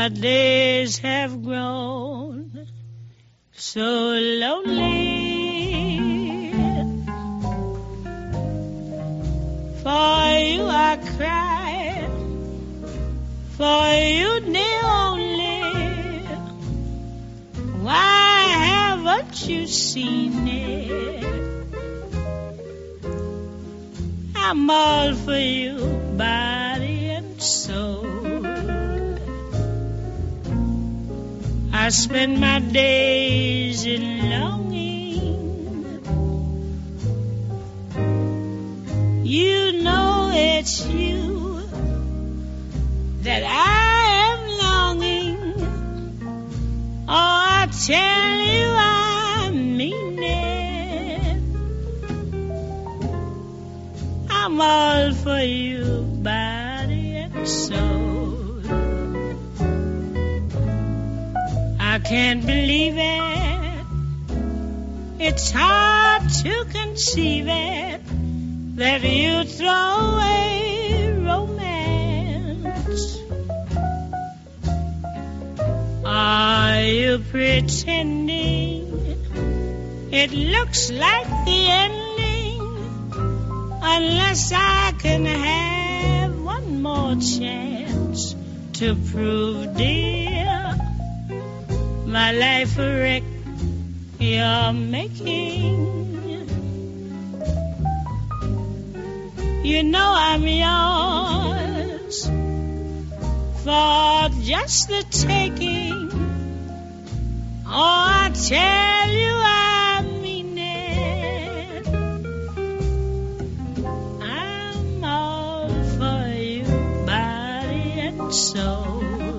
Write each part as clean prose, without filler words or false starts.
My days have grown so lonely. For you I cry, for you the only. Why haven't you seen it? I'm all for you, body and soul. I spend my days in longing. You know it's you that I am longing. Oh, I tell you I mean it. I'm all for you, body and soul. I can't believe it. It's hard to conceive it that you throw away romance. Are you pretending it looks like the ending? Unless I can have one more chance to prove, dear, my life a wreck you're making. You know I'm yours for just the taking. Oh, I tell you I mean it. I'm all for you, body and soul.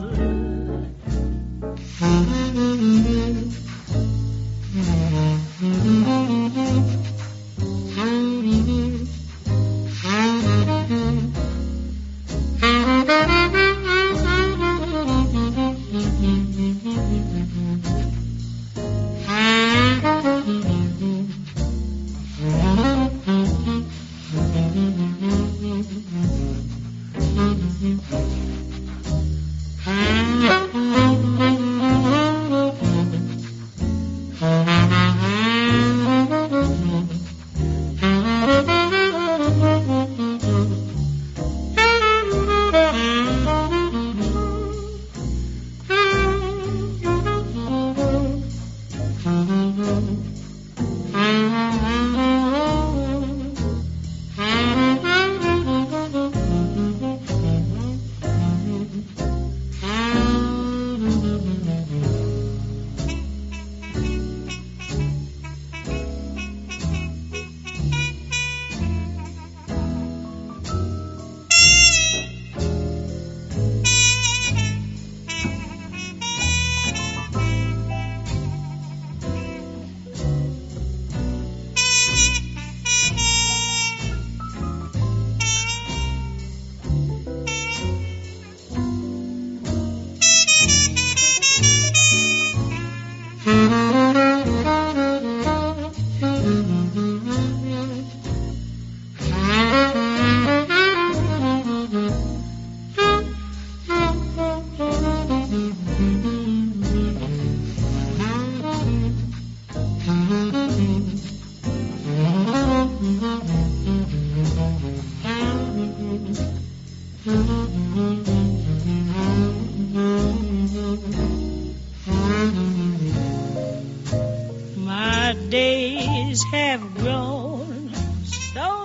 My days have grown so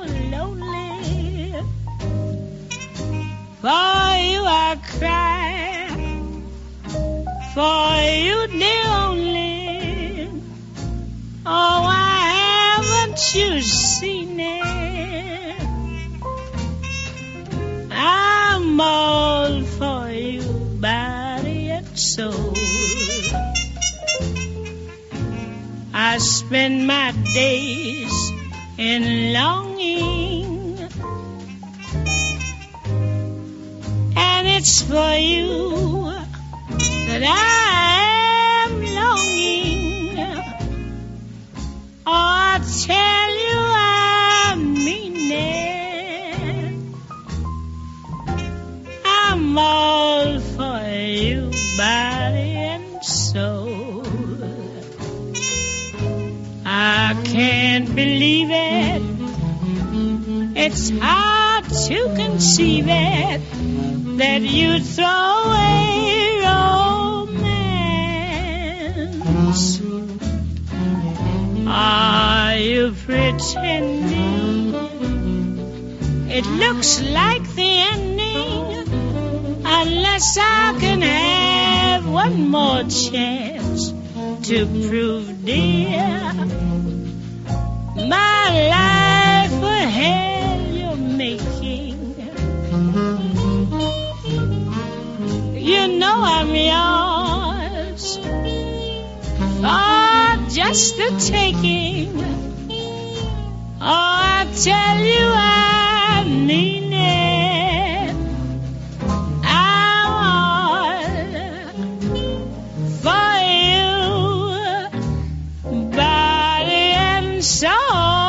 lonely. For you I cry, for you the only. Oh, why haven't you seen it? I'm all for you, body and soul. I spend my days in longing, and it's for you that I am longing. Oh, I tell you I mean it. I'm all for you, believe it. It's hard to conceive it that you'd throw away romance. Are you pretending? It looks like the ending, unless I can have one more chance to prove, dear, my life a hell you're making. You know I'm yours for just the taking. Oh, I tell you I mean it. I'm all for you, body and soul.